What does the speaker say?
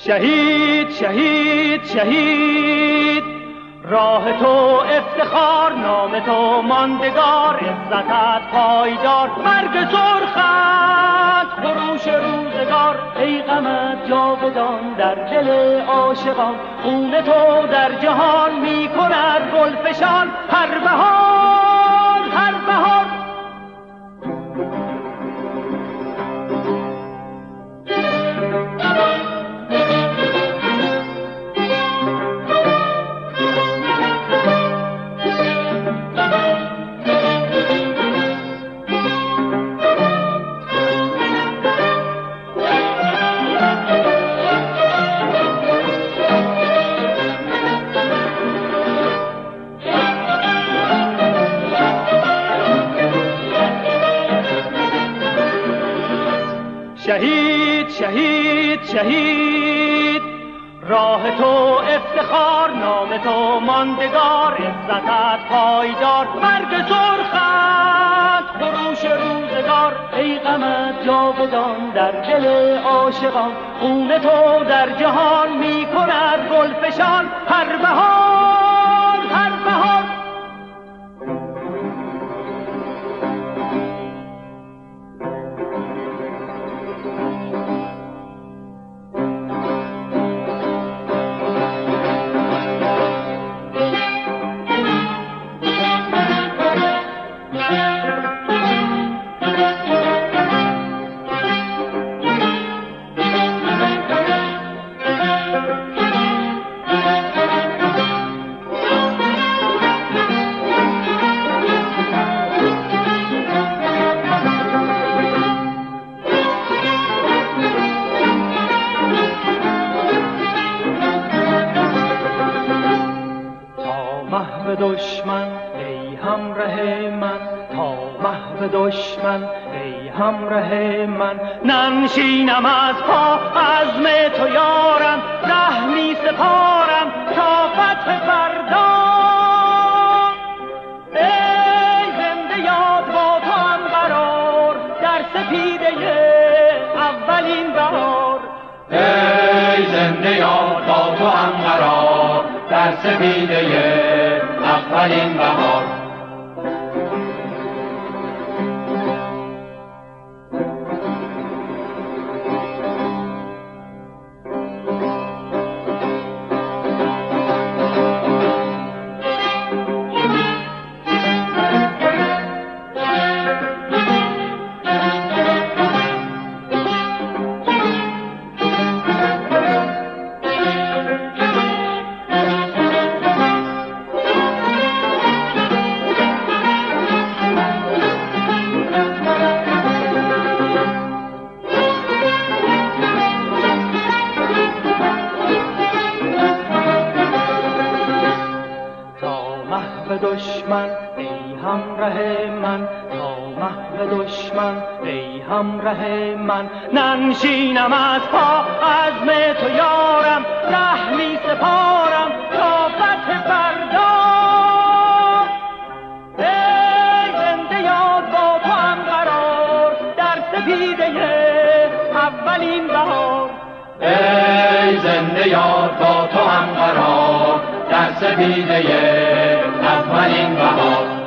شهید شهید شهید، راه تو افتخار، نام تو ماندگار، عزتت پایدار، مرگ سرخت خروش روزگار، ای غمت جاودان در دل عاشقان، خون تو در جهان می کند گلفشان، هر بهار هر بهار. شهید شهید شهید، راه تو افتخار، نام تو ماندگار، عزتت پایدار، مرگ سرخت خروش روزگار، ای غمت جاودان در دل عاشقان، خون تو در جهان می کند گلفشان، هر بهار هر بهار. دشمن ای همراه من، تا محو دشمن ای همراه من، ننشینم از پا عزم تو یارم، ره می سپارم تا فتح فردا، ای زنده یاد با تو هم قرار، در سپیده اولین بهار، ای زنده یاد با تو هم قرار، در سپیده اولین بهار. دشمن ای همراه من، تا محو دشمن ای همراه من، ننشینم از پا عزم تو یارم، ره می سپارم تا فتح فردا، ای زنده یاد با تو هم قرار، در سپیده اولین بهار، ای زنده یاد با تو هم قرار، در سپیده اولین بهار.